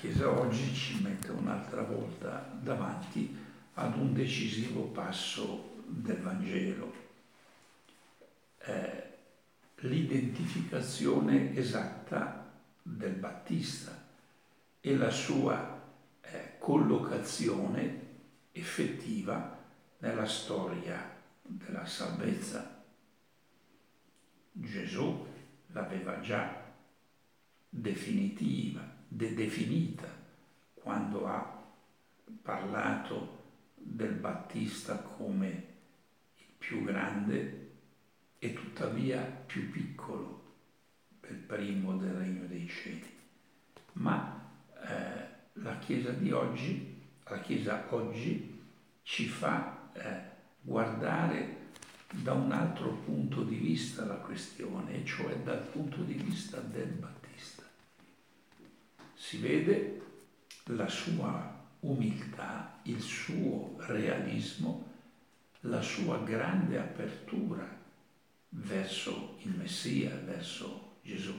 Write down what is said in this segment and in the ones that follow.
Chiesa oggi ci mette un'altra volta davanti ad un decisivo passo del Vangelo, l'identificazione esatta del Battista e la sua collocazione effettiva nella storia della salvezza. Gesù l'aveva già definita quando ha parlato del Battista come il più grande e tuttavia più piccolo del primo del regno dei cieli. Ma la Chiesa oggi ci fa guardare da un altro punto di vista la questione, e cioè dal punto di vista del Battista. Si vede la sua umiltà, il suo realismo, la sua grande apertura verso il Messia, verso Gesù.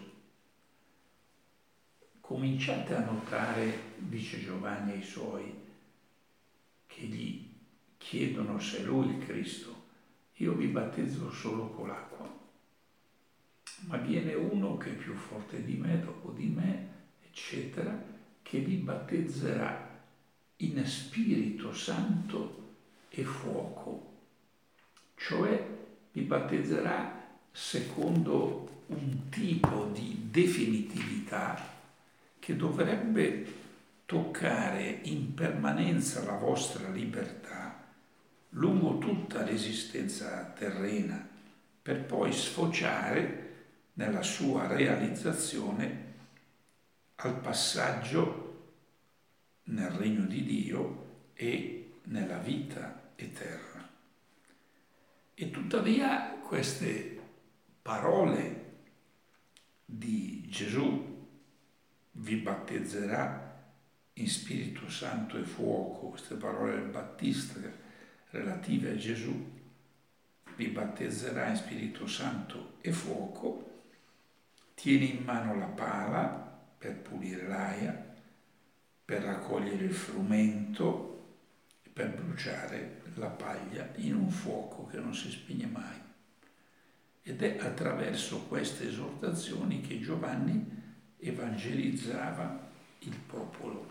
Cominciate a notare, dice Giovanni ai suoi, che gli chiedono se è lui il Cristo. Io vi battezzo solo con l'acqua, ma viene uno che è più forte di me, dopo di me, eccetera, che vi battezzerà in Spirito Santo e fuoco, cioè vi battezzerà secondo un tipo di definitività che dovrebbe toccare in permanenza la vostra libertà lungo tutta l'esistenza terrena, per poi sfociare nella sua realizzazione al passaggio nel regno di Dio e nella vita eterna. E tuttavia queste parole di Gesù, vi battezzerà in Spirito Santo e fuoco, queste parole del Battista relative a Gesù, vi battezzerà in Spirito Santo e fuoco, tiene in mano la pala per pulire l'aia, per raccogliere il frumento e per bruciare la paglia in un fuoco che non si spegne mai. Ed è attraverso queste esortazioni che Giovanni evangelizzava il popolo.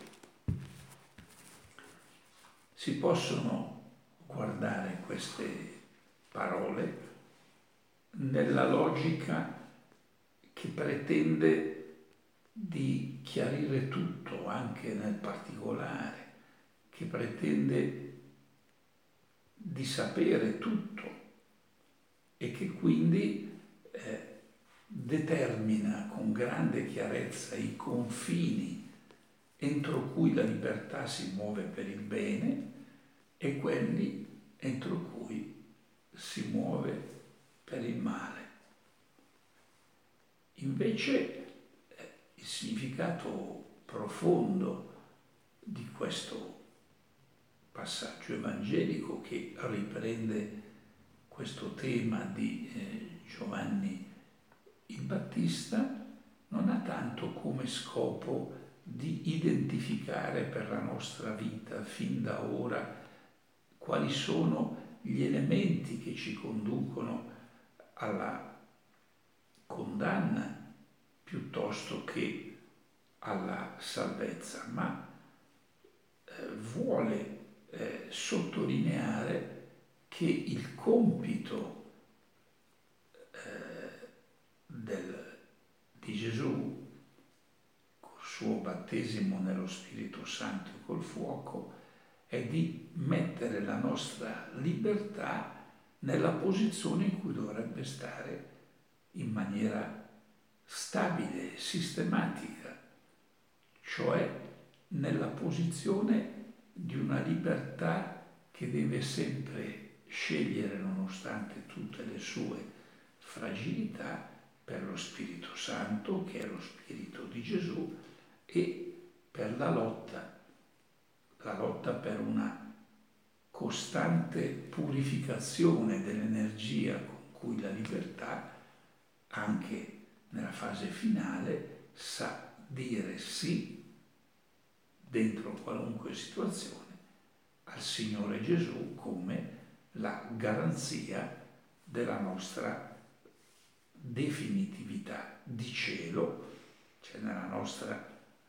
Si possono guardare queste parole nella logica che pretende di chiarire tutto, anche nel particolare, che pretende di sapere tutto e che quindi determina con grande chiarezza i confini entro cui la libertà si muove per il bene e quelli entro cui si muove per il male. Invece il significato profondo di questo passaggio evangelico che riprende questo tema di Giovanni il Battista non ha tanto come scopo di identificare per la nostra vita fin da ora quali sono gli elementi che ci conducono alla condanna piuttosto che alla salvezza, ma vuole sottolineare che il compito di Gesù col suo battesimo nello Spirito Santo e col fuoco è di mettere la nostra libertà nella posizione in cui dovrebbe stare in maniera stabile, sistematica, cioè nella posizione di una libertà che deve sempre scegliere, nonostante tutte le sue fragilità, per lo Spirito Santo, che è lo Spirito di Gesù, e per la lotta per una costante purificazione dell'energia con cui la libertà, anche nella fase finale, sa dire sì dentro qualunque situazione, al Signore Gesù come la garanzia della nostra definitività di cielo, cioè nella nostra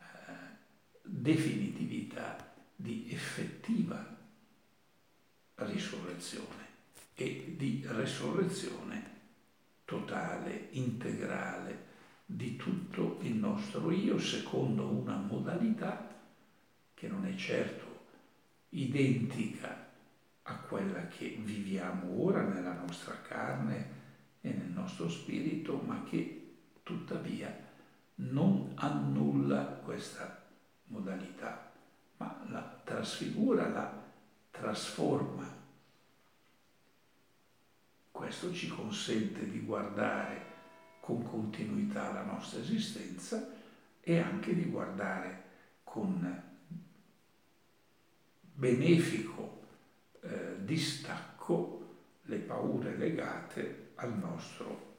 definitività di effettiva risurrezione e di risurrezione totale, integrale di tutto il nostro io, secondo una modalità che non è certo identica a quella che viviamo ora nella nostra carne e nel nostro spirito, ma che tuttavia non annulla questa modalità, ma la trasfigura, la trasforma. Questo ci consente di guardare con continuità la nostra esistenza e anche di guardare con benefico distacco le paure legate al nostro